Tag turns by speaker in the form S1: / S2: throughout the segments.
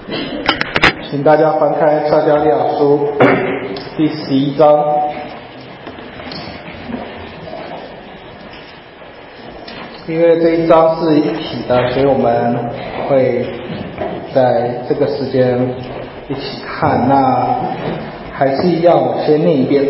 S1: 请大家翻开撒迦利亚书第11章。因为这一章是一体的，所以我们会在这个时间一起看。那还是一样，我先念一遍，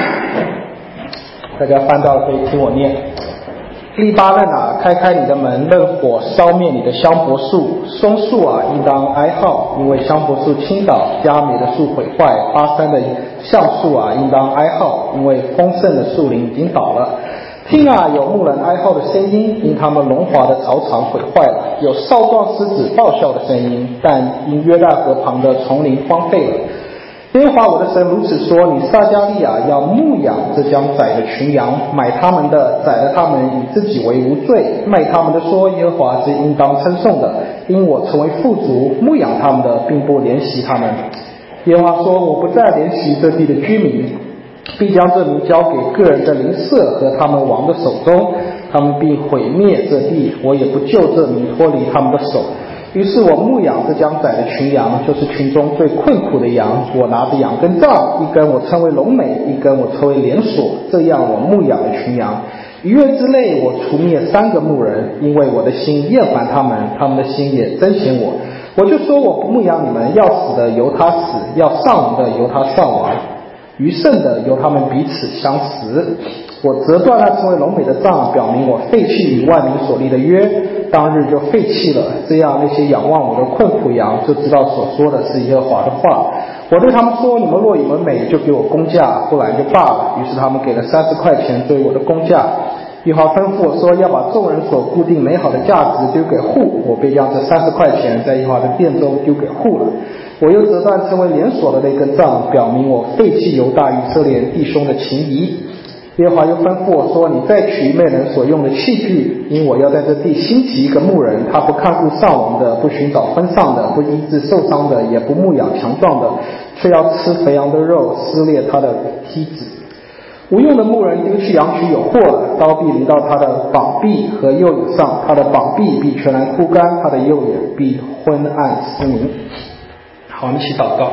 S1: 大家翻到了可以听我念。利巴嫩啊，开开你的门，任火烧灭你的香柏树。松树啊，应当哀号，因为香柏树倾倒，佳美的树毁坏。巴山的橡树啊，应当哀号，因为丰盛的树林已经倒了。听啊，有牧人哀号的声音，因他们荣华的草场毁坏了；有少壮狮子报笑的声音，但因约旦河旁的丛林荒废了。耶和华我的神如此说：你撒迦利亚要牧养这将宰的群羊，买他们的，宰了他们，以自己为无罪；卖他们的说，耶和华是应当称颂的，因我成为富足，牧养他们的，并不怜惜他们。耶和华说：我不再怜惜这地的居民，必将这民交给个人的邻舍和他们王的手中，他们必毁灭这地，我也不救这民脱离他们的手。于是我牧养这将宰的群羊，就是群中最困苦的羊。我拿着羊根杖，一根我称为龙美，一根我称为连锁，这样我牧养的群羊。1月之内我除灭3个牧人，因为我的心厌烦他们，他们的心也憎嫌我。我就说我不牧养你们，要死的由他死，要丧亡的由他丧亡，余剩的由他们彼此相食。我折断那称为龙美的杖，表明我废弃与万民所立的约，当日就废弃了。这样那些仰望我的困苦羊就知道所说的是耶和华的话。我对他们说：你们若以为美，就给我工价，不然就罢了。于是他们给了30块钱作为我的工价。耶和华吩咐我说：要把众人所固定美好的价值丢给户，我便将这30块钱在耶和华的殿中丢给户了。我又折断称为连锁的那根杖，表明我废弃犹大以色列弟兄的情谊。耶和华又吩咐我说：你再取一类人所用的器具，因我要在这地兴起一个牧人，他不看顾丧亡的，不寻找分散的，不医治受伤的，也不牧养强壮的，却要吃肥羊的肉，撕裂他的蹄子。无用的牧人丢去羊群有祸了，刀必临到他的膀臂和右眼上，他的膀臂必全然枯干，他的右眼必昏暗失明。好，我们一起祷告。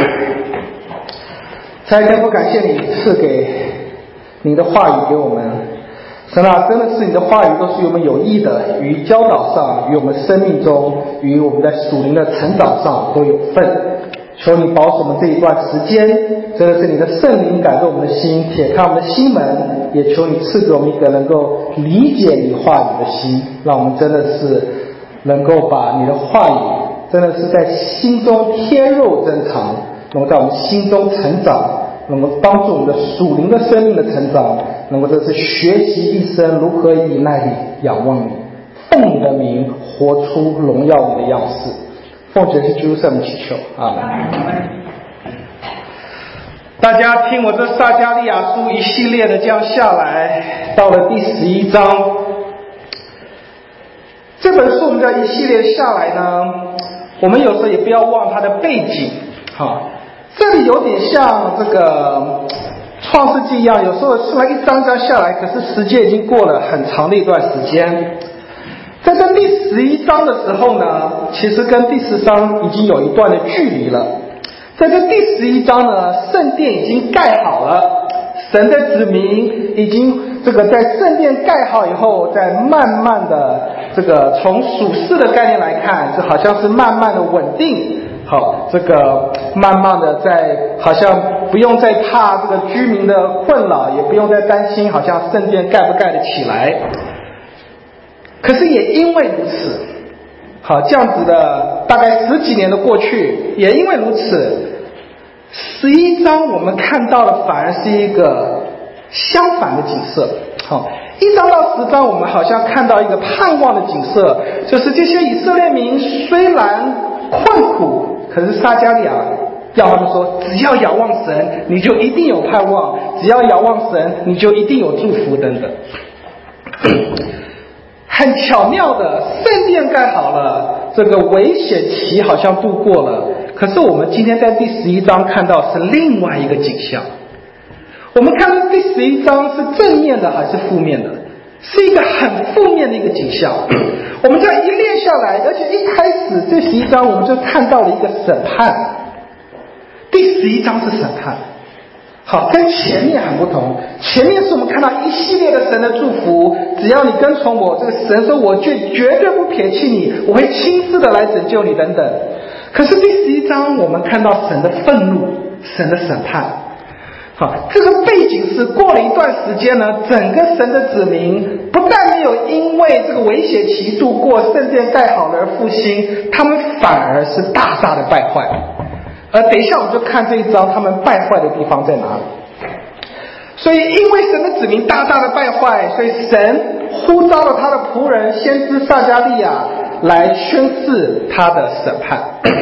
S1: 天父，感谢你赐给你的话语给我们。神啊，真的是你的话语都是与我们有益的，于教导上，与我们生命中，与我们在属灵的成长上都有份。求你保守我们这一段时间，真的是你的圣灵感动我们的心，铁开我们的心门，也求你赐给我们一个能够理解你话语的心，让我们真的是能够把你的话语真的是在心中贴肉珍藏，能够在我们心中成长，能够帮助我们的属灵的生命的成长，能够这是学习一生如何以耐力仰望你，奉你的名活出荣耀你的样式。奉主耶稣基督圣名祈求，阿们。大家听我这撒迦利亚书一系列的这样下来，到了第11章。这本书我们这一系列下来呢，我们有时候也不要忘它的背景。这里有点像这个创世纪一样，有时候虽然一章章下来，可是时间已经过了很长的一段时间。在这第11章的时候呢，其实跟第10章已经有一段的距离了。在这第11章呢，圣殿已经盖好了，神的子民已经这个在圣殿盖好以后，在慢慢的这个从属世的概念来看，这好像是慢慢的稳定。好，这个慢慢的在好像不用再怕这个居民的困扰，也不用再担心好像圣殿盖不盖得起来。可是也因为如此，好，这样子的大概10几年的过去，也因为如此，11章我们看到的反而是一个相反的景色。好，1章到10章我们好像看到一个盼望的景色，就是这些以色列民虽然困苦，可是撒迦利亚要他们说，只要仰望神，你就一定有盼望；只要仰望神，你就一定有祝福等等。很巧妙的，圣殿盖好了，这个危险期好像度过了。可是我们今天在第11章看到是另外一个景象。我们看到第11章是正面的还是负面的？ 是一个很负面的一个景象。我们这样一列下来，而且一开始这11章我们就看到了一个审判。第11章是审判，好，跟前面很不同。前面是我们看到一系列的神的祝福，只要你跟从我，这个神说我绝对不撇弃你，我会亲自的来拯救你等等。可是第11章我们看到神的愤怒，神的审判。好，这个背景是过了一段时间呢，整个神的子民不但没有因为这个危险期度过，圣殿盖好了而复兴，他们反而是大大的败坏。而等一下我们就看这一章他们败坏的地方在哪里。所以因为神的子民大大的败坏，所以神呼召了他的仆人先知撒迦利亚来宣示他的审判。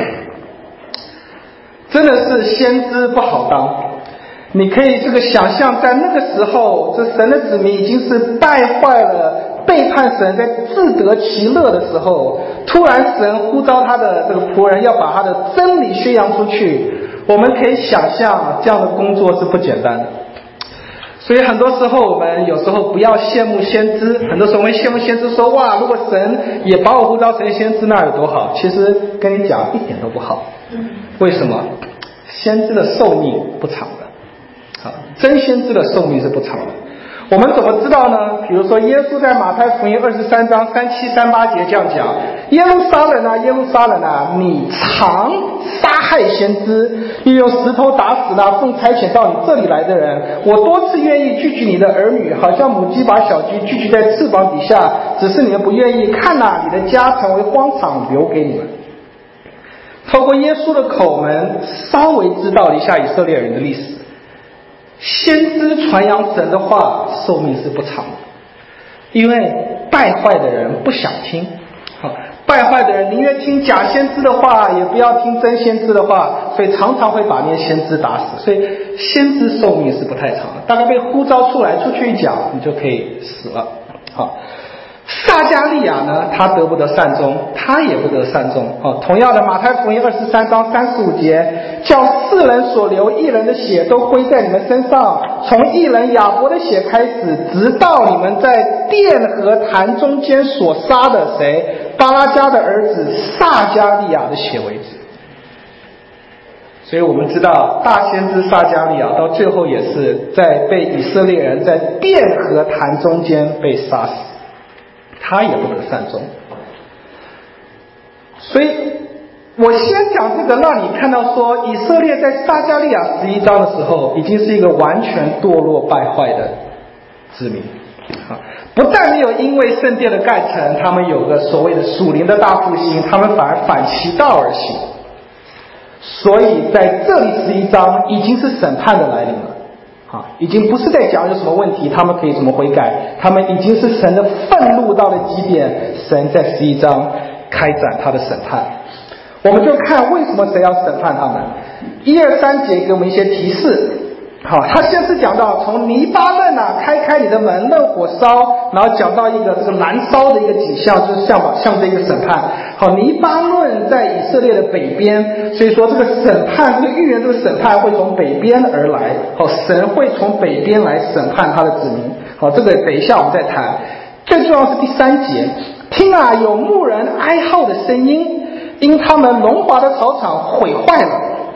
S1: 真的是先知不好当。你可以这个想象，在那个时候，这神的子民已经是败坏了，背叛神，在自得其乐的时候，突然神呼召他的这个仆人要把他的真理宣扬出去。我们可以想象这样的工作是不简单的。所以很多时候我们有时候不要羡慕先知，很多时候我们羡慕先知说，哇，如果神也把我呼召成先知，那有多好。其实跟你讲一点都不好。为什么？先知的寿命不长的。真先知的寿命是不长的。我们怎么知道呢？比如说耶稣在马太福音23章37、38节这样讲，耶路撒冷啊，耶路撒冷啊，你常杀害先知，又用石头打死那奉差遣到你这里来的人。我多次愿意聚集你的儿女，好像母鸡把小鸡聚集在翅膀底下，只是你们不愿意。看哪，你的家成为荒场，留给你们。透过耶稣的口，我们稍微知道了一下以色列人的历史。先知传扬神的话，寿命是不长的，因为败坏的人不想听。败坏的人宁愿听假先知的话，也不要听真先知的话，所以常常会把那些先知打死。所以先知寿命是不太长的，大概被呼召出来，出去一讲，你就可以死了。好，撒迦利亚呢，他得不得善终？他也不得善终。同样的，马太福音23章35节，叫世人所流义人的血都归在你们身上，从义人亚伯的血开始，直到你们在殿和坛中间所杀的谁？巴拉加的儿子撒迦利亚的血为止。所以我们知道大先知撒迦利亚到最后也是在被以色列人在殿和坛中间被杀死，他也不得善终。所以我先讲这个，让你看到说以色列在撒迦利亚11章的时候已经是一个完全堕落败坏的子民。不但没有因为圣殿的盖成他们有个所谓的属灵的大复兴，他们反而反其道而行。所以在这里11章已经是审判的来临了，已经不是在讲有什么问题他们可以怎么悔改，他们已经是神的愤怒到了极点，神在11章开展他的审判。我们就看为什么神要审判他们。1、2、3节给我们一些提示。好，他先是讲到从黎巴嫩啊开你的门，任火烧，然后讲到一个这个燃烧的一个景象，就是像这个审判。好，黎巴嫩在以色列的北边，所以说这个审判，这个预言，这个审判会从北边而来。好，神会从北边来审判他的子民。好，这个等一下我们再谈。最重要是第3节，听啊，有牧人哀号的声音，因他们荣华的草场毁坏了。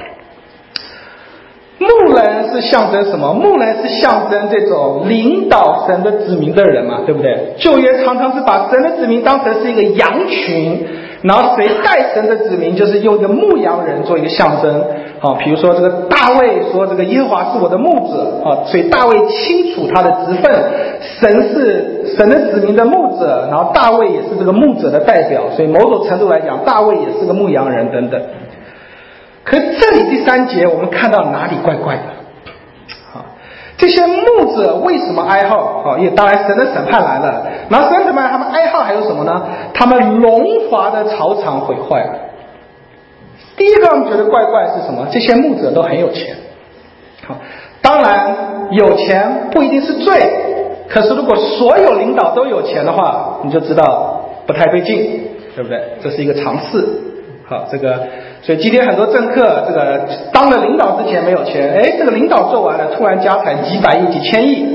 S1: 牧人是象征什么？牧人是象征这种领导神的子民的人嘛，对不对？旧约常常是把神的子民当成是一个羊群，然后谁带神的子民就是用一个牧羊人做一个象征。比如说这个大卫说这个耶和华是我的牧者，所以大卫清楚他的职分，神是神的子民的牧者，然后大卫也是这个牧者的代表，所以某种程度来讲大卫也是个牧羊人等等。可这里第3节我们看到哪里怪怪的？这些牧者为什么哀号？因为当然神的审判来了，然后神审判他们哀号还有什么呢？他们荣华的草场毁坏了。第一个我们觉得怪怪是什么？这些牧者都很有钱。当然有钱不一定是罪，可是如果所有领导都有钱的话，你就知道不太对劲，对不对？这是一个常识。所以今天很多政客这个当了领导之前没有钱，这个领导做完了，突然家产几百亿、几千亿，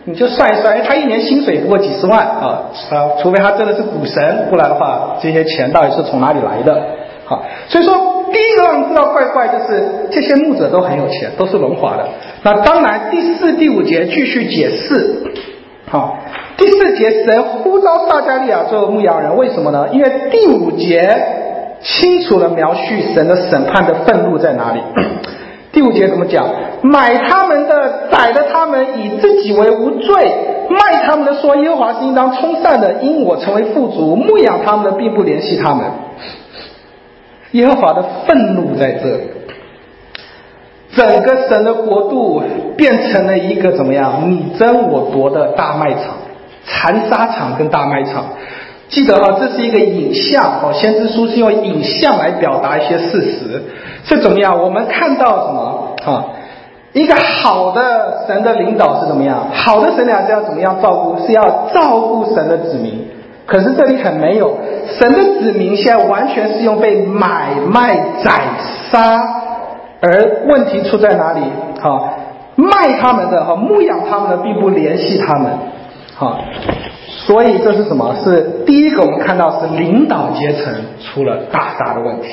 S1: 你就算一算，他一年薪水不过几十万除非他真的是股神，不然的话，这些钱到底是从哪里来的？所以说第一个让你知道怪怪，就是这些牧者都很有钱，都是荣华的。那当然第4、第5节继续解释。第4节神呼召撒迦利亚做牧羊人，为什么呢？因为第5节清楚地描述神的审判的愤怒在哪里。第5节怎么讲？买他们的宰了他们，以自己为无罪；卖他们的说耶和华是应当称赞的，因我成为富足；牧养他们的并不怜惜他们。耶和华的愤怒在这里，整个神的国度变成了一个怎么样你争我夺的大卖场、残杀场跟大卖场。记得这是一个影像先知书是用影像来表达一些事实。是怎么样？我们看到什么一个好的神的领导是怎么样？好的神领导是要怎么样照顾？是要照顾神的子民。可是这里很没有，神的子民现在完全是用被买卖宰杀，而问题出在哪里？卖他们的牧养他们的并不怜惜他们。所以这是什么？是第一个我们看到是领导阶层出了大大的问题。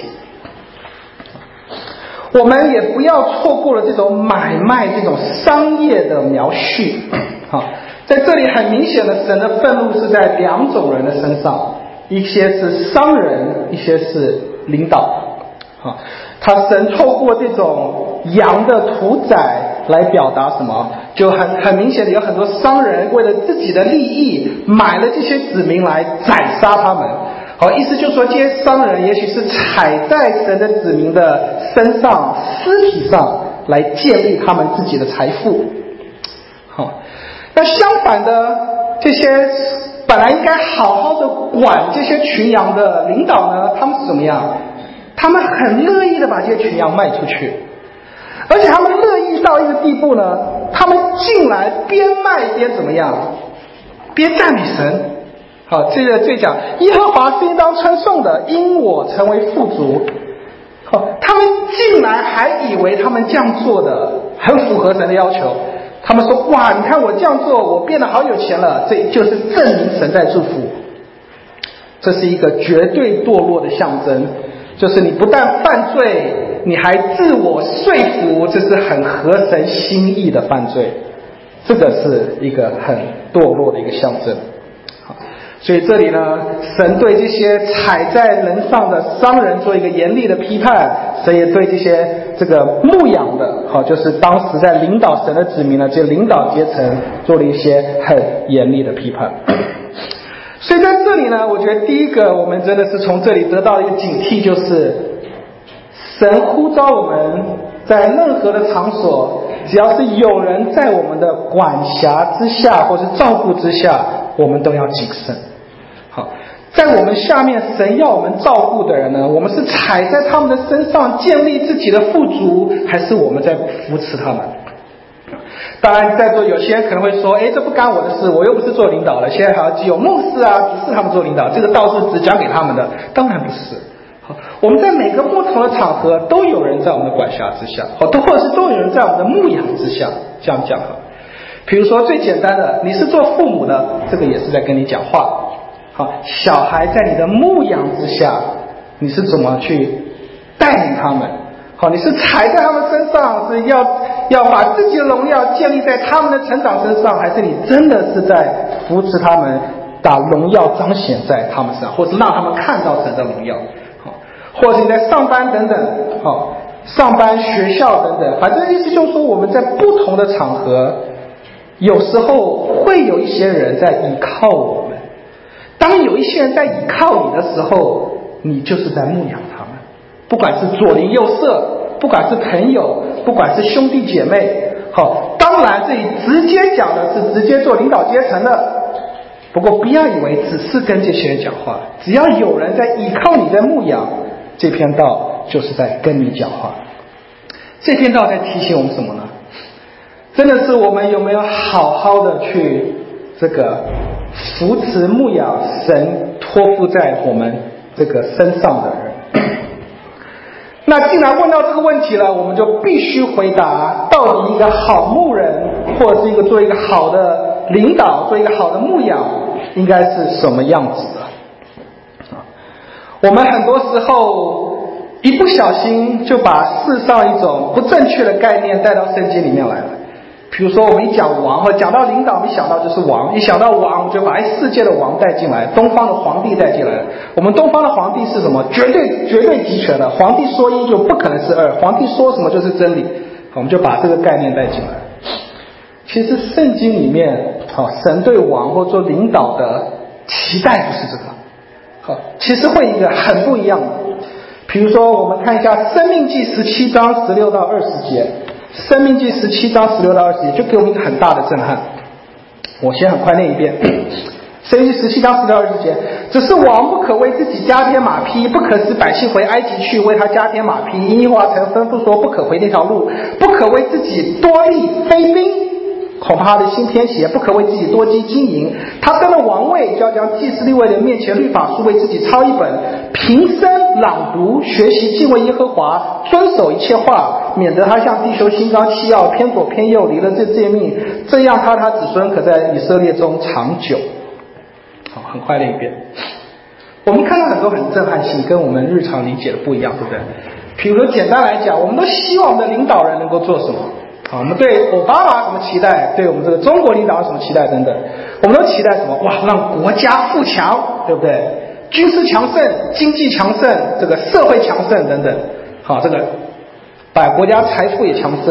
S1: 我们也不要错过了这种买卖、这种商业的描述。在这里很明显的，神的愤怒是在2种人的身上，一些是商人，一些是领导。神透过这种羊的屠宰来表达什么？就很明显的有很多商人为了自己的利益买了这些子民来宰杀他们。意思就是说这些商人也许是踩在神的子民的身上、尸体上来建立他们自己的财富。那相反的，这些本来应该好好的管这些群羊的领导呢，他们是怎么样？他们很乐意的把这些群羊卖出去，而且他们乐意到一个地步呢，他们竟然边卖边怎么样？边赞美神。这个最讲耶和华是应当称颂的，因我成为富足。他们竟然还以为他们这样做的很符合神的要求。他们说哇，你看我这样做，我变得好有钱了，这就是证明神在祝福。这是一个绝对堕落的象征，就是你不但犯罪，你还自我说服，这是很合神心意的犯罪。这个是一个很堕落的一个象征。所以这里呢，神对这些踩在人上的商人做一个严厉的批判，神也对这些这个牧养的就是当时在领导神的子民呢，这领导阶层做了一些很严厉的批判。所以在这里呢，我觉得第一个我们真的是从这里得到一个警惕，就是神呼召我们在任何的场所，只要是有人在我们的管辖之下或是照顾之下，我们都要谨慎。在我们下面神要我们照顾的人呢，我们是踩在他们的身上建立自己的富足，还是我们在扶持他们？当然在座有些人可能会说，这不干我的事，我又不是做领导的，现在还要有牧师啊、执事他们做领导，这个道是只讲给他们的。当然不是。我们在每个不同的场合都有人在我们的管辖之下，或者是都有人在我们的牧养之下，这样讲。比如说最简单的，你是做父母的，这个也是在跟你讲话。小孩在你的牧养之下，你是怎么去带领他们？你是踩在他们身上，是要把自己的荣耀建立在他们的成长身上，还是你真的是在扶持他们，把荣耀彰显在他们身上，或是让他们看到神的荣耀？或者你在上班等等，上班、学校等等，反正意思就是说，我们在不同的场合，有时候会有一些人在依靠我们。当有一些人在依靠你的时候，你就是在牧养他们，不管是左邻右舍，不管是朋友，不管是兄弟姐妹。当然这里直接讲的是直接做领导阶层的，不过不要以为只是跟这些人讲话，只要有人在依靠你在牧养，这篇道就是在跟你讲话。这篇道在提醒我们什么呢？真的是我们有没有好好的去这个扶持牧养神托付在我们这个身上的人？那既然问到这个问题了，我们就必须回答，到底一个好牧人或者是做一个好的领导，做一个好的牧养，应该是什么样子的？我们很多时候一不小心就把世上一种不正确的概念带到圣经里面来了。比如说我们一讲王，或讲到领导，一想到就是王，一想到王就把世界的王带进来，东方的皇帝带进来了。我们东方的皇帝是什么？绝对集权的，皇帝说一就不可能是二，皇帝说什么就是真理，我们就把这个概念带进来。其实圣经里面神对王或做领导的期待不是这个，其实会一个很不一样的。比如说我们看一下申命记17章16到20节，申命记17章16到20节就给我们一个很大的震撼。我先很快念一遍。申命记17章16到20节，只是王不可为自己加添马匹，不可使百姓回埃及去为他加添马匹，因耶和华曾吩咐说不可回那条路，不可为自己多立妃嫔，恐怕他的心偏邪，不可为自己多积金银。他登了王位，就要将祭司利未人面前律法书为自己抄一本，平生朗读，学习敬畏耶和华，遵守一切话，免得他向弟兄心高气傲，偏左偏右，离了这诫命，这样他子孙可在以色列中长久。好，很快的一遍。我们看到很多很震撼性，跟我们日常理解的不一样，对不对？比如说简单来讲，我们都希望我们的领导人能够做什么？我们对奥巴马什么期待，对我们这个中国领导什么期待等等，我们都期待什么？哇，让国家富强，对不对？军事强盛，经济强盛，这个社会强盛等等。好，这个把国家财富也强盛。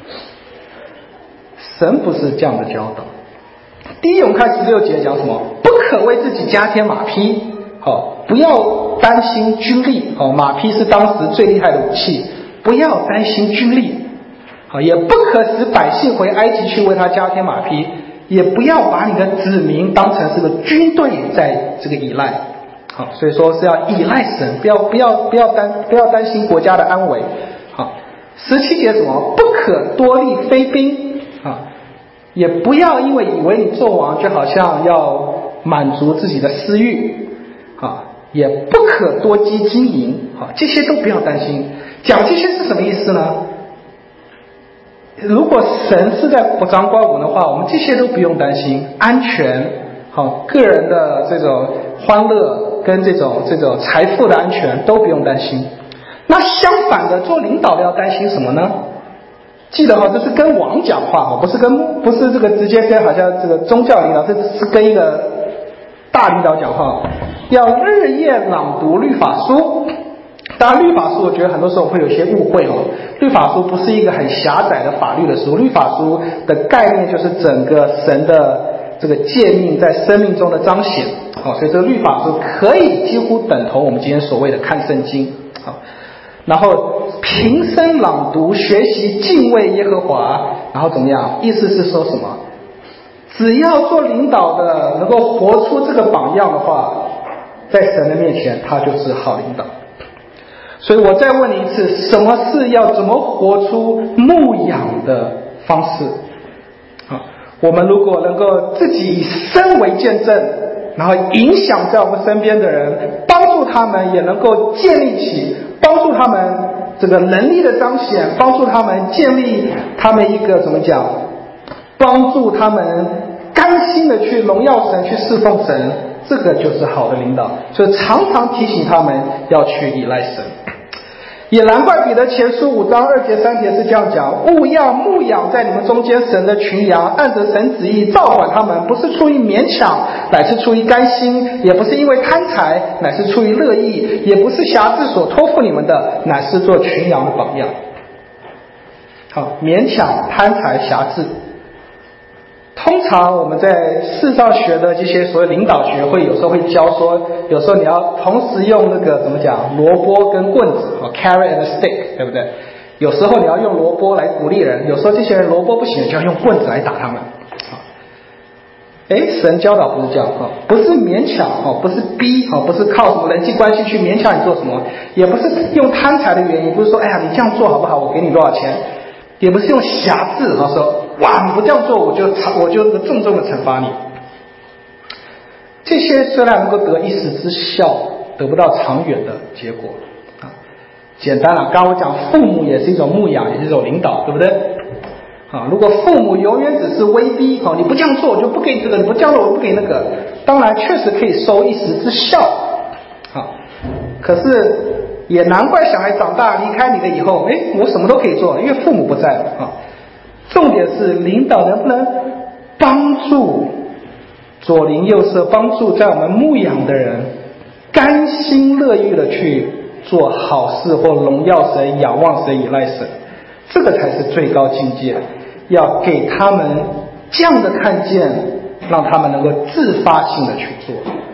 S1: 神不是这样的教导。第一，我们看16节讲什么？不可为自己加添马匹，不要担心军力，马匹是当时最厉害的武器，不要担心军力。也不可使百姓回埃及去为他加添马匹，也不要把你的子民当成这个军队在这个依赖。所以说是要依赖神，不要担心国家的安危。17节什么？不可多立妃嫔，也不要因为以为你做王就好像要满足自己的私欲，也不可多积金银，这些都不要担心。讲这些是什么意思呢？如果神是在掌管我们的话，我们这些都不用担心，安全，个人的这种欢乐跟这种财富的安全都不用担心。那相反的，做领导的要担心什么呢？记得这是跟王讲话，不是这个直接跟好像这个宗教领导，这是跟一个大领导讲话，要日夜朗读律法书。当然律法书我觉得很多时候会有些误会，律法书不是一个很狭窄的法律的书，律法书的概念就是整个神的这个诫命在生命中的彰显，所以这个律法书可以几乎等同我们今天所谓的看圣经。然后平生朗读，学习敬畏耶和华，然后怎么样？意思是说什么？只要做领导的能够活出这个榜样的话，在神的面前他就是好领导。所以我再问你一次，什么是要怎么活出牧养的方式？我们如果能够自己以身为见证，然后影响在我们身边的人，帮助他们也能够建立起，帮助他们这个能力的彰显，帮助他们建立他们一个怎么讲，帮助他们甘心的去荣耀神，去侍奉神，这个就是好的领导。所以常常提醒他们要去依赖神。也难怪彼得前书5章2节3节是这样讲：务要牧养在你们中间神的群羊，按着神旨意照管他们，不是出于勉强，乃是出于甘心；也不是因为贪财，乃是出于乐意；也不是辖制所托付你们的，乃是做群羊的榜样。好，勉强、贪财、辖制，通常我们在世上学的这些所谓领导学会有时候会教说，有时候你要同时用那个怎么讲，萝卜跟棍子，carrot and stick， 对不对？有时候你要用萝卜来鼓励人，有时候这些人萝卜不行就要用棍子来打他们。神教导不是这样，不是勉强，不是逼，不是靠什么人际关系去勉强你做什么，也不是用贪财的原因，不是说哎呀你这样做好不好，我给你多少钱，也不是用辖制，说哇你不这样做我就重重的惩罚你。这些虽然能够得一时之效，得不到长远的结果。简单了，刚刚我讲父母也是一种牧养，也是一种领导，对不对？ 如果父母永远只是威逼，你不这样做我就不给这个，你不这样做我不给那个，当然确实可以收一时之效，可是也难怪小孩长大离开你了以后，我什么都可以做，因为父母不在了。重点是领导能不能帮助左邻右舍，帮助在我们牧养的人甘心乐意的去做好事或荣耀神、仰望神、依赖神，这个才是最高境界。要给他们这样的看见，让他们能够自发性的去做。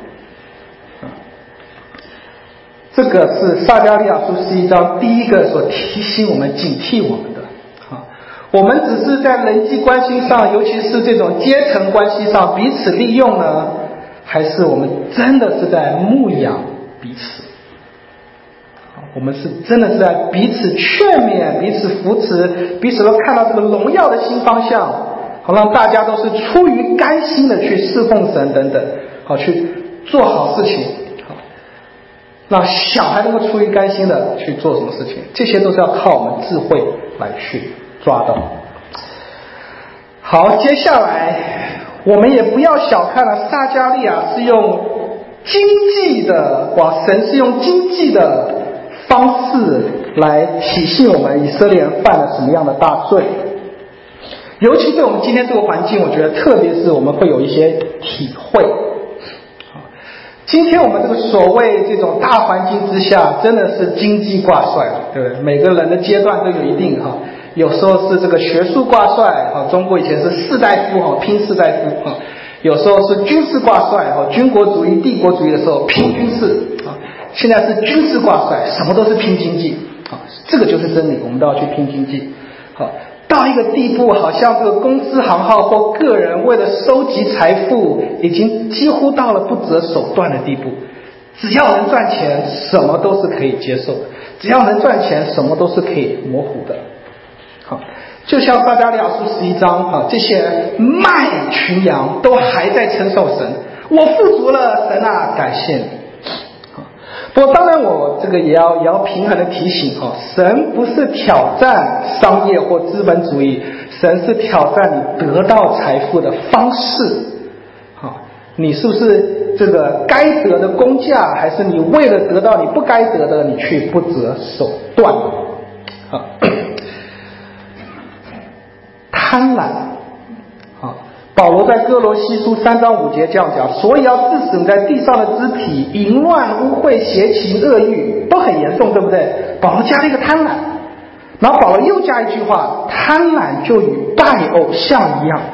S1: 这个是撒迦利亚书11章第一个所提醒我们、警惕我们的。我们只是在人际关系上，尤其是这种阶层关系上彼此利用呢，还是我们真的是在牧养彼此？我们是真的是在彼此劝勉、彼此扶持、彼此都看到这个荣耀的新方向，好让大家都是出于甘心的去侍奉神等等，好去做好事情，好让小孩能够出于甘心的去做什么事情，这些都是要靠我们智慧来去抓到。好，接下来我们也不要小看了撒迦利亚是用经济的，神是用经济的方式来体现我们以色列人犯了什么样的大罪。尤其对我们今天这个环境，我觉得特别是我们会有一些体会。今天我们这个所谓这种大环境之下，真的是经济挂帅了，对不对？每个人的阶段都有一定有时候是这个学术挂帅，中国以前是士大夫，拼士大夫，有时候是军事挂帅，军国主义、帝国主义的时候拼军事，现在是军事挂帅，什么都是拼经济，这个就是真理，我们都要去拼经济。到一个地步，好像这个公司行号或个人为了收集财富，已经几乎到了不择手段的地步。只要能赚钱，什么都是可以接受的；只要能赚钱，什么都是可以模糊的。就像撒迦利亚书11章，这些卖群羊都还在称颂神，我富足了，神啊，感谢你。不过当然我这个也要平衡的提醒，神不是挑战商业或资本主义，神是挑战你得到财富的方式。你是不是这个该得的工价，还是你为了得到你不该得的，你去不择手段？贪婪。保罗在哥罗西书3章5节这样讲，所以要治死在地上的肢体，淫乱、污秽、邪情、恶欲，都很严重，对不对？保罗加了一个贪婪，然后保罗又加一句话，贪婪就与拜偶像一样。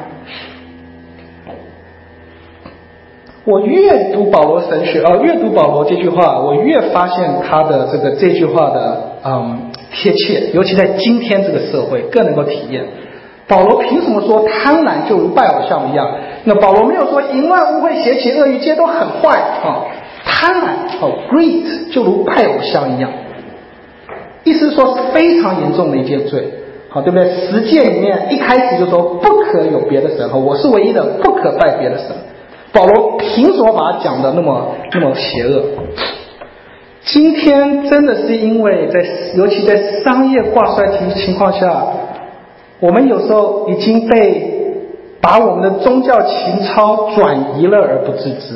S1: 我越读保罗神学，越读保罗这句话，我越发现他的这句话的贴切，尤其在今天这个社会更能够体验。保罗凭什么说贪婪就如拜偶像一样？那保罗没有说淫乱、污秽、邪情、恶欲这些都很坏，贪婪greed 就如拜偶像一样，意思是说是非常严重的一件罪，对不对？十诫里面一开始就说不可有别的神，我是唯一的，不可拜别的神。保罗凭什么把它讲的那么邪恶？今天真的是因为尤其在商业挂帅情况下，我们有时候已经把我们的宗教情操转移了而不自知。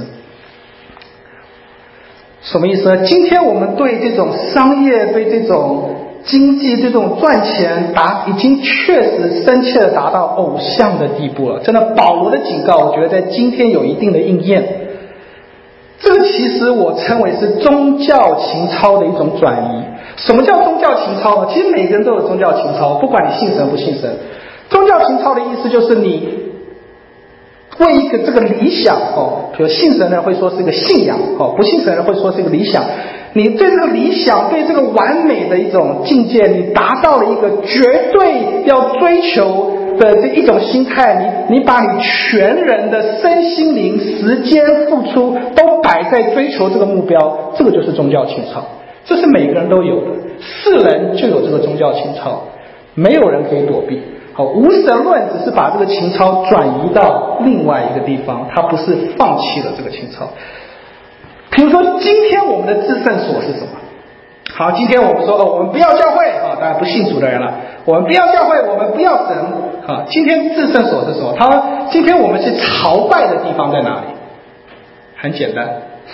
S1: 什么意思呢？今天我们对这种商业、对这种经济、对这种赚钱已经确实深切的达到偶像的地步了。真的，保罗的警告，我觉得在今天有一定的应验。这个其实我称为是宗教情操的一种转移。什么叫宗教情操呢？其实每个人都有宗教情操，不管你信神不信神。宗教情操的意思就是你为一个这个理想，比如信神的人会说是一个信仰，不信神的人会说是一个理想。你对这个理想，对这个完美的一种境界，你达到了一个绝对要追求的这一种心态，你把你全人的身心灵、时间付出都摆在追求这个目标，这个就是宗教情操。这是每个人都有的，世人就有这个宗教情操，没有人可以躲避。无神论只是把这个情操转移到另外一个地方，他不是放弃了这个情操。比如说今天我们的至圣所是什么？今天我们说我们不要教会，当然不信主的人了，我们不要教会，我们不要神， 今天至圣所是什么？今天我们去朝拜的地方在哪里？很简单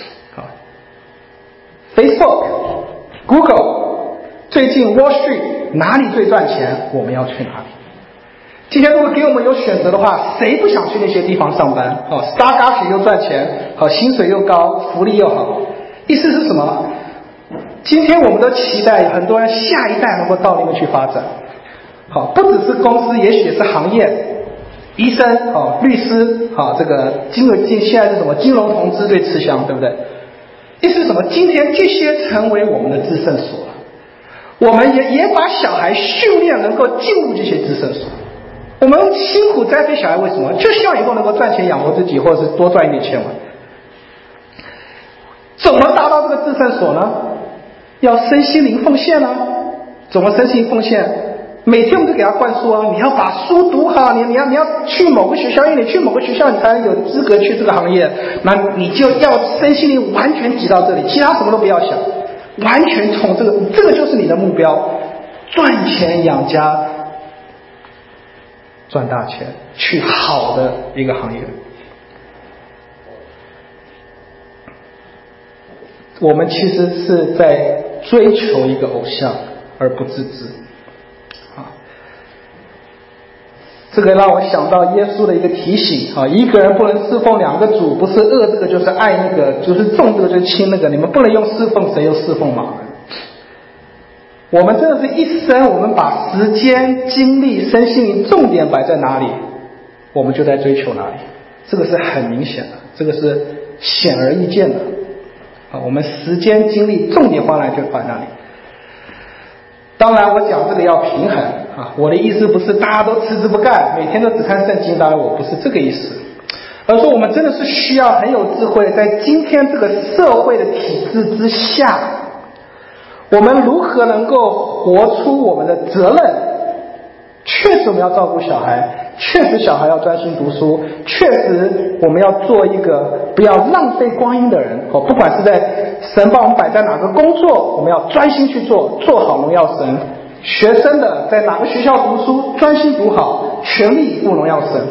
S1: ，Facebook、Google， 最近 Wall Street 哪里最赚钱，我们要去哪里？今天如果给我们有选择的话，谁不想去那些地方上班？Starbucks 又赚钱，薪水又高，福利又好。意思是什么？今天我们都期待很多人下一代能够到那边去发展。不只是公司，也许也是行业，医生、律师、这个现在是什么金融投资最吃香，对不对？意思是什么？今天这些成为我们的至圣所了，我们也把小孩训练能够进入这些至圣所。我们辛苦栽培小孩，为什么？就希望以后能够赚钱养活自己，或者是多赚一点钱嘛。怎么达到这个至圣所呢？要身心灵奉献啊。怎么身心灵奉献？每天我们都给他灌输你要把书读好，你要去某个学校，因为你去某个学校你才有资格去这个行业，那你就要身心灵完全挤到这里，其他什么都不要想，完全从这个就是你的目标，赚钱养家，赚大钱，去好的一个行业。我们其实是在追求一个偶像而不自知。这个让我想到耶稣的一个提醒一个人不能侍奉两个主，不是恶这个就是爱那个，就是重这个就是轻那个，你们不能用侍奉神又侍奉马门。我们真的是一生，我们把时间、精力、身心灵重点摆在哪里，我们就在追求哪里，这个是很明显的，这个是显而易见的我们时间、精力重点放在就放在那里。当然我讲这个要平衡我的意思不是大家都辞职不干，每天都只看圣经，当然我不是这个意思，而说我们真的是需要很有智慧，在今天这个社会的体制之下，我们如何能够活出我们的责任。确实我们要照顾小孩，确实小孩要专心读书，确实我们要做一个不要浪费光阴的人不管是在神把我们摆在哪个工作，我们要专心去做，做好荣耀神。学生的在哪个学校读书，专心读好，全力以赴荣耀神。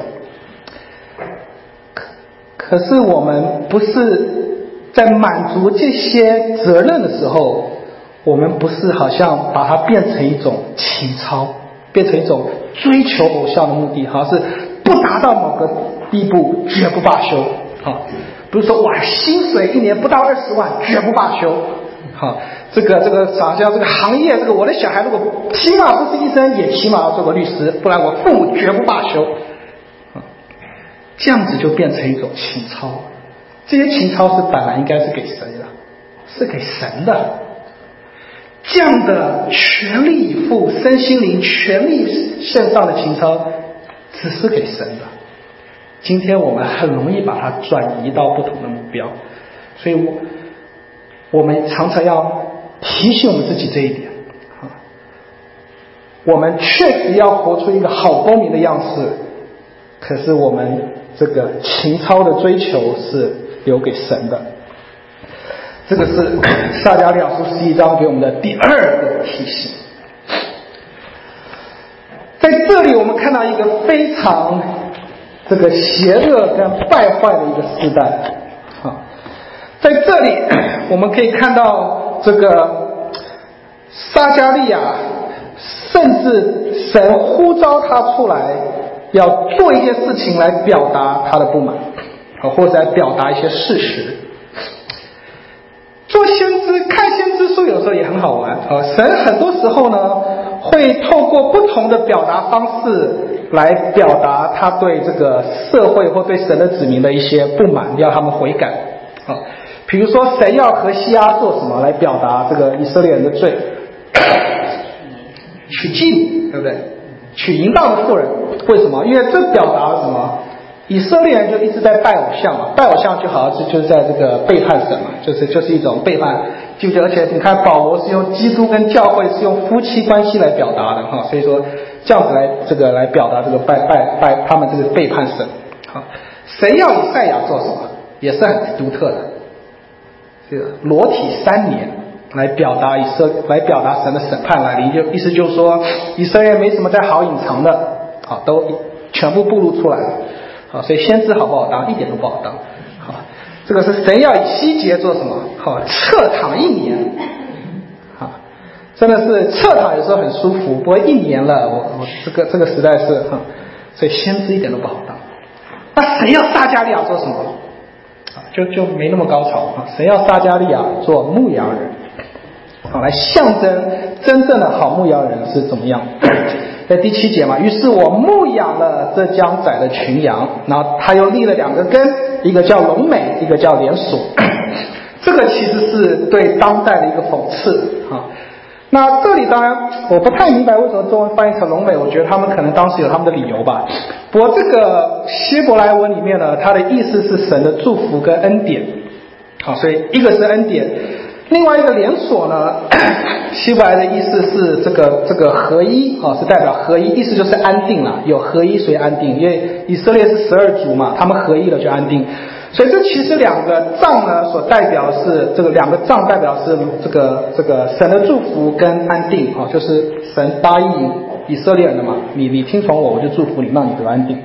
S1: 可是我们不是在满足这些责任的时候，我们不是好像把它变成一种情操，变成一种追求偶像的目的，好像是不达到某个地步绝不罢休比如说哇，薪水一年不到20万绝不罢休这个好像这个行业，这个我的小孩如果起码不是医生，也起码要做个律师，不然我父母绝不罢休这样子就变成一种情操。这些情操是本来应该是给谁的？是给神的。这样的全力以赴、身心灵全力献上的情操只是给神的。今天我们很容易把它转移到不同的目标，所以我们常常要提醒我们自己这一点我们确实要活出一个好公民的样式，可是我们这个情操的追求是留给神的。这个是撒迦利亚书11章给我们的第二个提醒。在这里我们看到一个非常这个邪恶跟败坏的一个时代在这里我们可以看到这个撒迦利亚甚至神呼召他出来要做一件事情来表达他的不满或者来表达一些事实。做先知看先知书有时候也很好玩神很多时候呢会透过不同的表达方式来表达他对这个社会或对神的子民的一些不满，要他们悔改比如说神要何西阿做什么来表达这个以色列人的罪？娶妓女，对不对？娶淫荡的妇人，为什么？因为这表达了什么？以色列人就一直在拜偶像嘛，拜偶像就好像就是在这个背叛神嘛，就是一种背叛。而且你看保罗是用基督跟教会是用夫妻关系来表达的所以说这样子来表达这个拜他们这个背叛神神要以赛亚做什么？也是很独特的，这个裸体3年来表达神的审判来临，意思就是说以色列没什么在好隐藏的好，都全部暴露出来了。好，所以先知好不好当？一点都不好当。好，这个是神要以西结做什么？好，侧躺1年。好，真的是侧躺有时候很舒服，不过1年了，我这个实在是所以先知一点都不好当。那神要撒迦利亚做什么？就没那么高潮啊！神要撒迦利亚做牧羊人，好，来象征真正的好牧羊人是怎么样。在第7节嘛，于是我牧养了这将宰的群羊，然后他又立了2个根，一个叫龙美，一个叫连锁。这个其实是对当代的一个讽刺啊。那这里当然我不太明白为什么中文翻译成龙美，我觉得他们可能当时有他们的理由吧。不过这个希伯来文里面呢，它的意思是神的祝福跟恩典。好，所以一个是恩典，另外一个连锁呢，希伯来的意思是这个合一啊，是代表合一，意思就是安定了，有合一所以安定，因为以色列是12族嘛，他们合一了就安定。所以这其实2个杖呢，所代表是这个2个杖代表是这个神的祝福跟安定啊，就是神答应以色列人的嘛，你听从我，我就祝福你，让你得安定。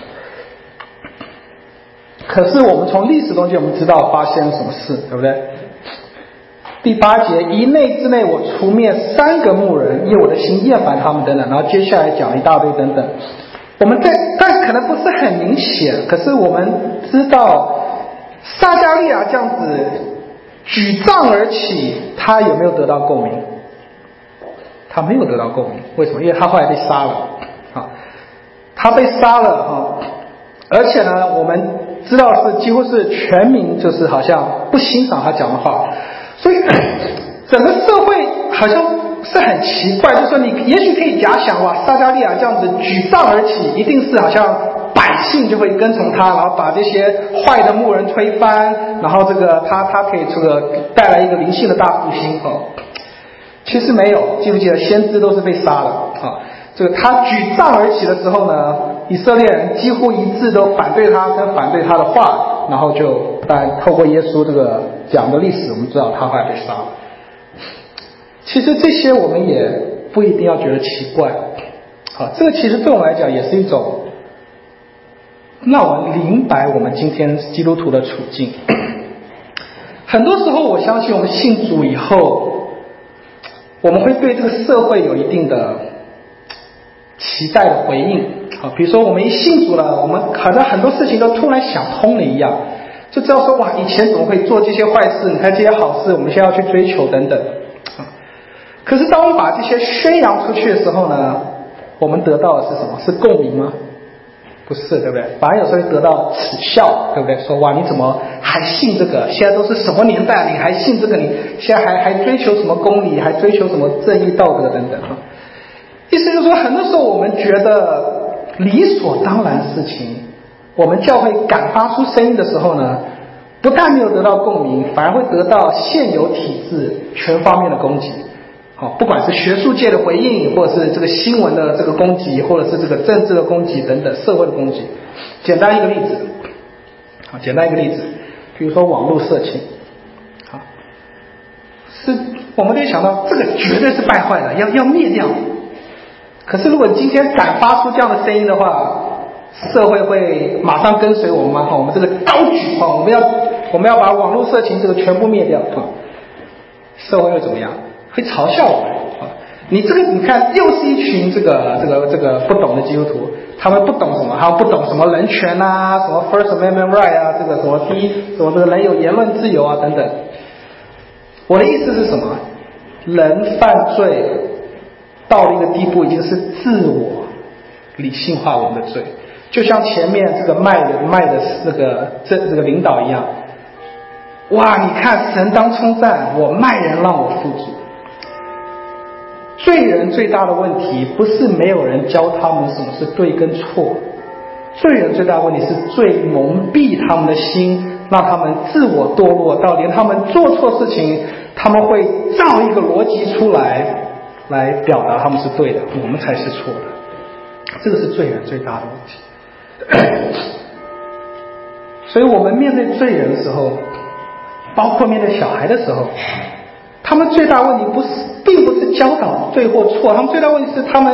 S1: 可是我们从历史中间我们知道发生了什么事，对不对？第8节，1内之内我除灭3个牧人，因为我的心厌烦他们等等，然后接下来讲一大堆等等。我们但可能不是很明显，可是我们知道撒迦利亚这样子举杖而起，他有没有得到共鸣？他没有得到共鸣，为什么？因为他后来被杀了啊，他被杀了啊，而且呢，我们知道是几乎是全民就是好像不欣赏他讲的话，所以整个社会好像是很奇怪，就是说你也许可以假想哇，撒迦利亚这样子举杖而起，一定是好像百姓就会跟从他，然后把这些坏的牧人推翻，然后这个他可以这个带来一个灵性的大复兴哦。其实没有，记不记得先知都是被杀了啊？这个他举杖而起的时候呢，以色列人几乎一致都反对他跟反对他的话，然后就当然透过耶稣这个讲的历史，我们知道他后来被杀了。其实这些我们也不一定要觉得奇怪，好，这个其实对我们来讲也是一种让我们明白我们今天基督徒的处境。很多时候我相信我们信主以后，我们会对这个社会有一定的期待的回应啊，比如说我们一信主了，我们好像很多事情都突然想通了一样，就知道说哇，以前怎么会做这些坏事，你看这些好事我们现在要去追求等等啊。可是当我们把这些宣扬出去的时候呢，我们得到的是什么？是共鸣吗？不是，对不对？反而有时候会得到耻笑，对不对？说哇，你怎么还信这个？现在都是什么年代，你还信这个？你现在还追求什么公理，还追求什么正义道德等等啊？意思就是说，很多时候我们觉得理所当然的事情，我们教会敢发出声音的时候呢，不但没有得到共鸣，反而会得到现有体制全方面的攻击。好，不管是学术界的回应，或者是这个新闻的这个攻击，或者是这个政治的攻击等等，社会的攻击。简单一个例子，好，简单一个例子，比如说网络色情，好，是我们得想到这个绝对是败坏的，要灭掉。可是如果今天敢发出这样的声音的话，社会会马上跟随我们吗？我们这个高举我们要把网络色情这个全部灭掉啊，社会会怎么样？会嘲笑我们啊！你这个你看，又是一群这个不懂的基督徒，他们不懂什么？他们不懂什么人权啊，什么 First Amendment right 啊，这个什么什么这个人有言论自由啊等等。我的意思是什么？人犯罪到了一个地步，已经是自我理性化我们的罪，就像前面这个卖的那个这个领导一样。哇，你看神当称赞，我卖人让我富足。罪人最大的问题不是没有人教他们什么是对跟错，罪人最大的问题是罪蒙蔽他们的心，让他们自我堕落到连他们做错事情，他们会造一个逻辑出来表达他们是对的，我们才是错的。这个是罪人最大的问题。所以我们面对罪人的时候，包括面对小孩的时候，他们最大问题并不是教导对或错，他们最大问题是他们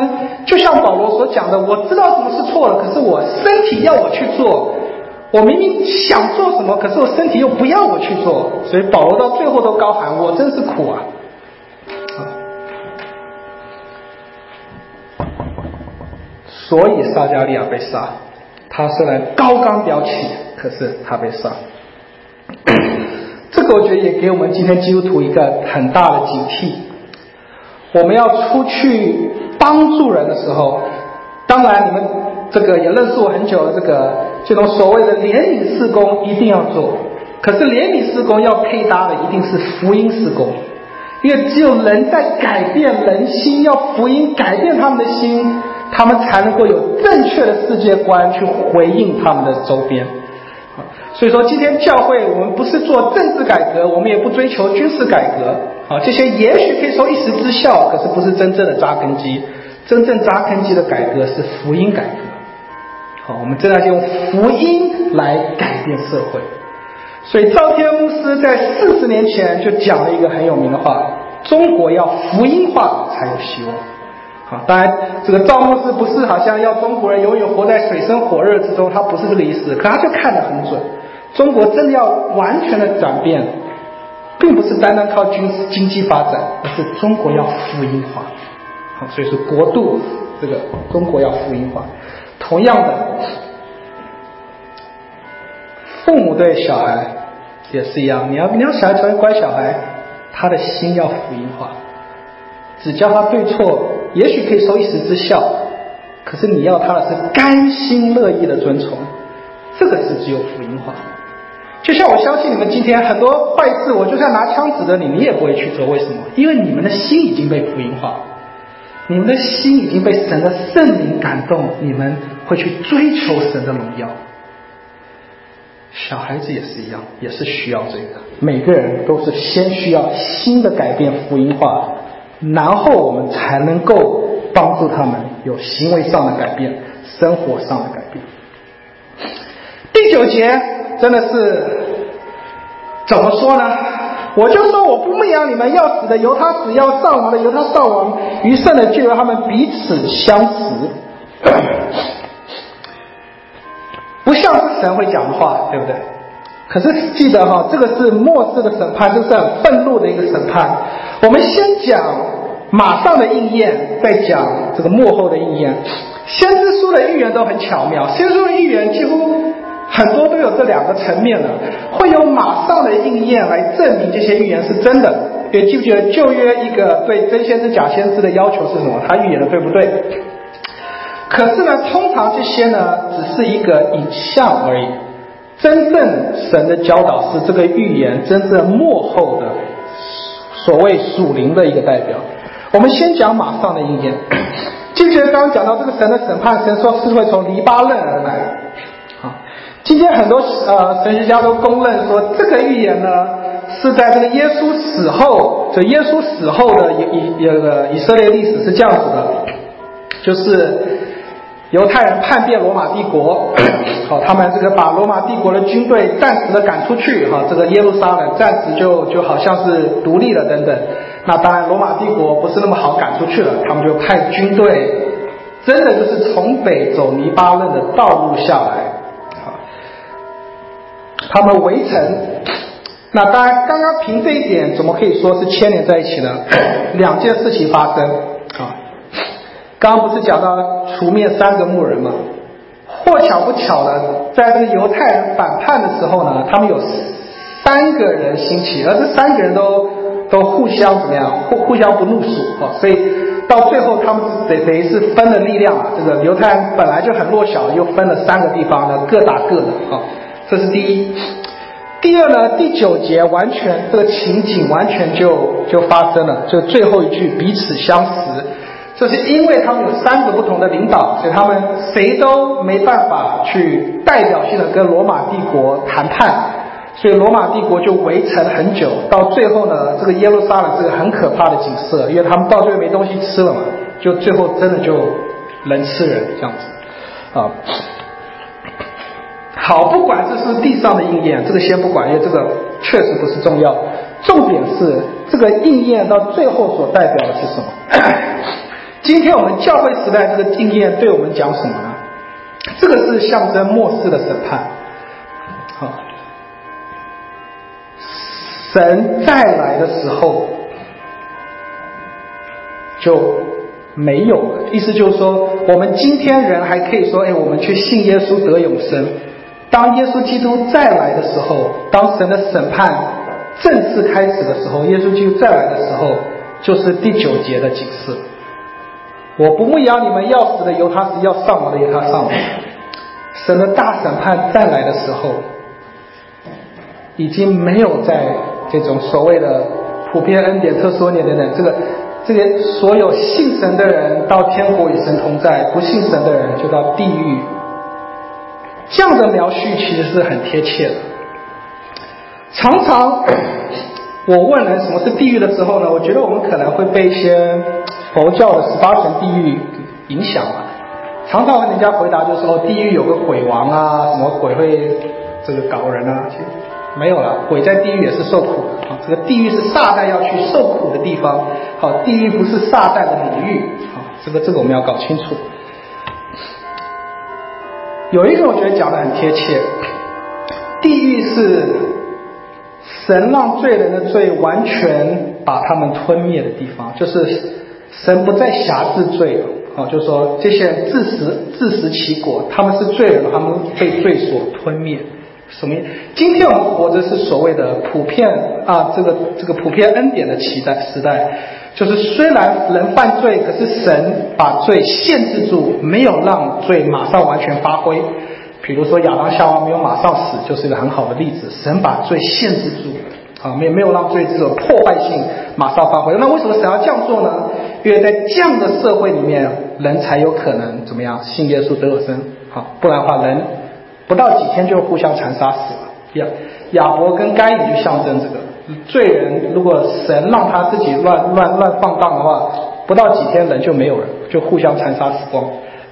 S1: 就像保罗所讲的，我知道什么是错了，可是我身体要我去做，我明明想做什么，可是我身体又不要我去做，所以保罗到最后都高喊，我真是苦啊。所以撒迦利亚被杀，他虽然高刚飙起，可是他被杀。这个我觉得也给我们今天基督徒一个很大的警惕，我们要出去帮助人的时候，当然你们这个也认识我很久了，这种所谓的怜悯事工一定要做，可是怜悯事工要配搭的一定是福音事工，因为只有人在改变人心，要福音改变他们的心，他们才能够有正确的世界观去回应他们的周边。所以说今天教会我们不是做政治改革，我们也不追求军事改革，这些也许可以说一时之效，可是不是真正的扎根基。真正扎根基的改革是福音改革。我们正在用福音来改变社会。所以赵天牧师在40年前就讲了一个很有名的话，中国要福音化才有希望。当然这个赵牧师不是好像要中国人永远活在水深火热之中，他不是这个意思，可他就看得很准。中国真的要完全的转变，并不是单单靠经济发展，而是中国要福音化。所以是国度，这个中国要福音化。同样的，父母对小孩也是一样，你要小孩成为乖小孩，他的心要福音化，只教他对错，也许可以收一时之效，可是你要他的是甘心乐意的遵从，这个是只有福音化。就像我相信你们今天很多坏事，我就算拿枪指着你，你也不会去做，为什么？因为你们的心已经被福音化，你们的心已经被神的圣灵感动，你们会去追求神的荣耀。小孩子也是一样，也是需要这个，每个人都是先需要新的改变福音化，然后我们才能够帮助他们有行为上的改变，生活上的改变。第9节真的是怎么说呢？我就说我不牧养你们，要死的由他死，要丧亡的由他丧亡，余剩的就由他们彼此相食。不像是神会讲的话，对不对？可是记得这个是末世的审判，就是很愤怒的一个审判。我们先讲马上的应验，再讲这个末后的应验。先知书的预言都很巧妙，先知书的预言几乎很多都有这2个层面了，会有马上的应验来证明这些预言是真的。也记不记得旧约一个对真先知假先知的要求是什么？他预言的对不对？可是呢，通常这些呢只是一个影像而已，真正神的教导是这个预言真正末后的所谓属灵的一个代表。我们先讲马上的应验。记不记得刚刚讲到这个神的审判，神说是会从黎巴嫩而来。今天很多神学家都公认说，这个预言呢是在这个耶稣死后，这耶稣死后的以色列历史是这样子的，就是犹太人叛变罗马帝国，他们这个把罗马帝国的军队暂时的赶出去，这个耶路撒冷暂时就好像是独立了等等。那当然罗马帝国不是那么好赶出去了，他们就派军队真的就是从北走黎巴嫩的道路下来，他们围城。那当然刚刚凭这一点怎么可以说是牵连在一起呢？2件事情发生刚刚不是讲到除灭3个牧人吗？或巧不巧的，在这个犹太人反叛的时候呢，他们有3个人兴起，而这3个人都互相怎么样？互相不怒属所以到最后他们等于是分了力量啊。这个犹太人本来就很弱小，又分了3个地方呢，各打各的这是第一。第二呢，第9节完全这个情景完全就发生了，就最后一句彼此相食。这是因为他们有3个不同的领导，所以他们谁都没办法去代表性的跟罗马帝国谈判，所以罗马帝国就围城很久。到最后呢，这个耶路撒冷是个很可怕的景色，因为他们到最后没东西吃了嘛，就最后真的就人吃人这样子好，不管这是地上的应验，这个先不管，因为这个确实不是重要，重点是这个应验到最后所代表的是什么？ 今天我们教会时代这个经验对我们讲什么呢？这个是象征末世的审判。神再来的时候就没有了，意思就是说，我们今天人还可以说，我们去信耶稣得永生。当耶稣基督再来的时候，当神的审判正式开始的时候，耶稣基督再来的时候，就是第9节的警示。我不牧养你们，要死的由他死，要上亡的由他上亡。神的大审判再来的时候，已经没有在这种所谓的普遍恩典、特殊恩典等等，这些所有信神的人到天国与神同在，不信神的人就到地狱。这样的描述其实是很贴切的。常常我问人什么是地狱的时候呢，我觉得我们可能会被一些佛教的18层地狱影响了。常常人家回答就是说，地狱有个鬼王啊，什么鬼会搞人啊，其实没有了，鬼在地狱也是受苦的。这个地狱是撒旦要去受苦的地方，地狱不是撒旦的领域。这个我们要搞清楚。有一个我觉得讲得很贴切，地狱是神让罪人的罪完全把他们吞灭的地方，就是神不再辖制罪了。就是说这些人自食其果，他们是罪人，他们被罪所吞灭。什么？今天我们活着是所谓的普遍这个普遍恩典的时代，就是虽然人犯罪，可是神把罪限制住，没有让罪马上完全发挥。比如说亚当夏娃没有马上死，就是一个很好的例子。神把罪限制住，没有让罪这种破坏性马上发挥。那为什么神要这样做呢？因为在这样的社会里面，人才有可能怎么样信耶稣得永生。不然的话，人不到几天就互相残杀死了。亚伯跟该隐就象征这个罪人，如果神让他自己乱放荡的话，不到几天人就没有了，就互相残杀死光。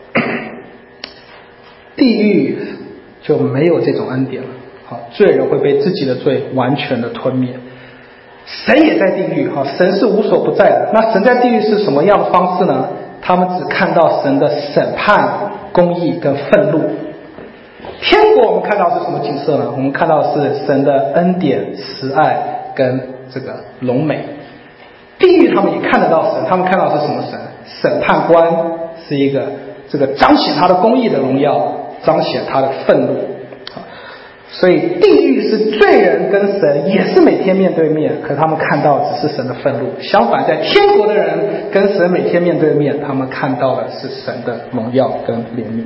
S1: 地狱就没有这种恩典了。罪人会被自己的罪完全的吞灭。神也在地狱，神是无所不在的。那神在地狱是什么样的方式呢？他们只看到神的审判、公义跟愤怒。天国我们看到是什么景色呢？我们看到是神的恩典、慈爱跟这个荣美。地狱他们也看得到神，他们看到是什么神？审判官是一个彰显他的公义的荣耀，彰显他的愤怒。所以地狱是罪人跟神也是每天面对面，可他们看到只是神的愤怒。相反，在天国的人跟神每天面对面，他们看到的是神的荣耀跟怜悯。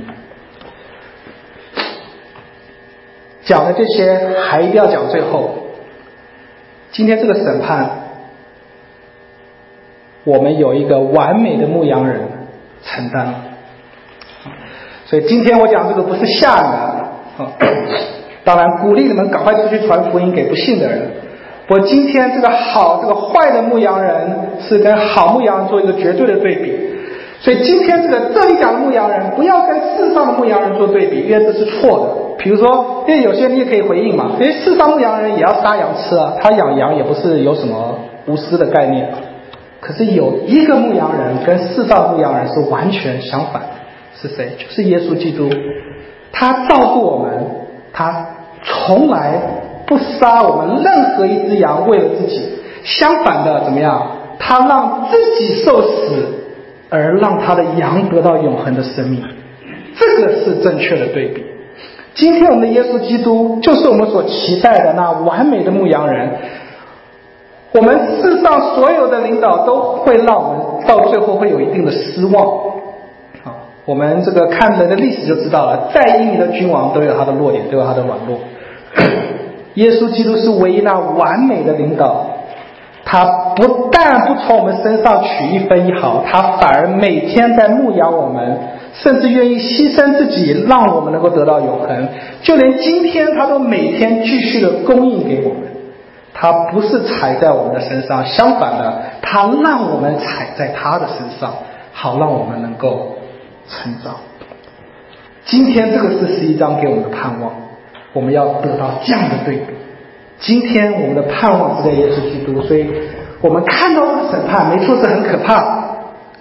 S1: 讲的这些还一定要讲最后。今天这个审判，我们有一个完美的牧羊人承担了。所以今天我讲这个不是吓你啊，当然鼓励你们赶快出去传福音给不信的人。不过今天这个坏的牧羊人是跟好牧羊人做一个绝对的对比。所以今天这里讲的牧羊人，不要跟世上的牧羊人做对比，因为这是错的。比如说，因为有些人也可以回应嘛，因为世上牧羊人也要杀羊吃啊，他养羊也不是有什么无私的概念。可是有一个牧羊人跟世上牧羊人是完全相反的，是谁？就是耶稣基督。他照顾我们，他从来不杀我们任何一只羊为了自己，相反的怎么样？他让自己受死，而让他的羊得到永恒的生命。这个是正确的对比。今天我们的耶稣基督就是我们所期待的那完美的牧羊人。我们世上所有的领导都会让我们到最后会有一定的失望。我们看人的历史就知道了，再英明的君王都有他的弱点，都有他的软弱。耶稣基督是唯一那完美的领导，他不但不从我们身上取一分一毫，他反而每天在牧养我们，甚至愿意牺牲自己让我们能够得到永恒。就连今天他都每天继续的供应给我们，他不是踩在我们的身上，相反的，他让我们踩在他的身上，好让我们能够成长。今天这个是11章给我们的盼望，我们要得到这样的对比。今天我们的盼望是在耶稣基督，所以我们看到这个审判没错是很可怕，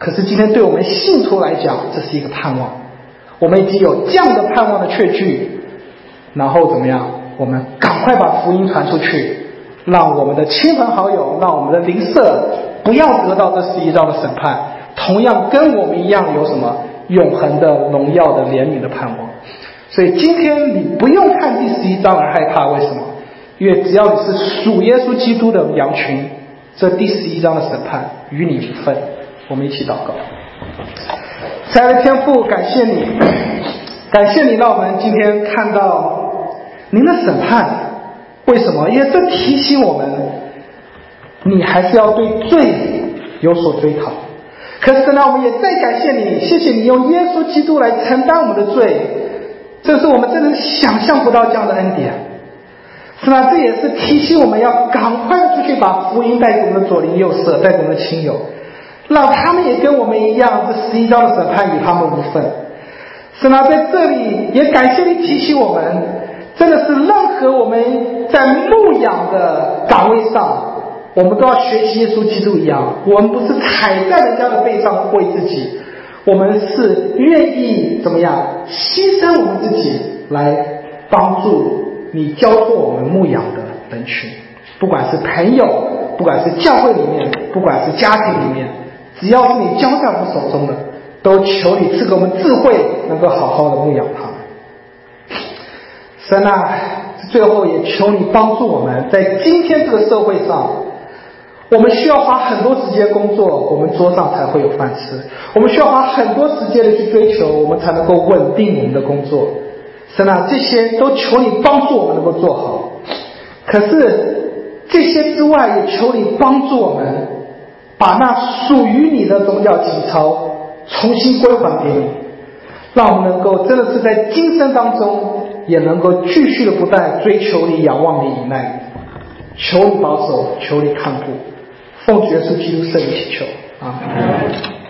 S1: 可是今天对我们信徒来讲，这是一个盼望。我们已经有这样的盼望的确据，然后怎么样？我们赶快把福音传出去，让我们的亲朋好友，让我们的邻舍不要得到这11章的审判，同样跟我们一样有什么永恒的荣耀的怜悯的盼望。所以今天你不用看第11章而害怕，为什么？因为只要你是属耶稣基督的羊群，这第11章的审判与你无份。我们一起祷告。亲爱的天父，感谢你，感谢你让我们今天看到您的审判。为什么？因为这提醒我们，你还是要对罪有所追讨。可是呢，我们也再感谢你，谢谢你用耶稣基督来承担我们的罪，这是我们真的想象不到这样的恩典。是吧？这也是提醒我们要赶快出去把福音带给我们的左邻右舍，带给我们的亲友，让他们也跟我们一样，这11章的审判与他们无份。是吧？在这里也感谢你提醒我们，真的是任何我们在牧养的岗位上，我们都要学习耶稣基督一样，我们不是踩在人家的背上为自己，我们是愿意怎么样牺牲我们自己来帮助你交托我们牧养的人群，不管是朋友，不管是教会里面，不管是家庭里面，只要是你交在我们手中的，都求你赐给我们智慧，能够好好的牧养他们。神啊，最后也求你帮助我们，在今天这个社会上，我们需要花很多时间工作，我们桌上才会有饭吃，我们需要花很多时间的去追求，我们才能够稳定我们的工作。神啊，这些都求你帮助我们能够做好。可是这些之外，也求你帮助我们把那属于你的宗教情操重新归还给你，让我们能够真的是在今生当中也能够继续的不断追求你、仰望你、依赖你。求你保守，求你看顾，奉主耶稣基督圣名祈求，阿们。